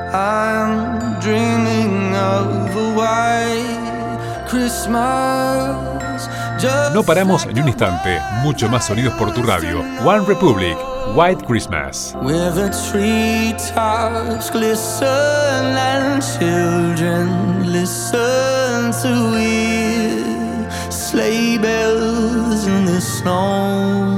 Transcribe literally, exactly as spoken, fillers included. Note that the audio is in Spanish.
I'm dreaming of a white Christmas. No paramos ni un instante. Mucho más sonidos por tu radio. One Republic, White Christmas. Where the treetops glisten and children listen to hear sleigh bells in the snow.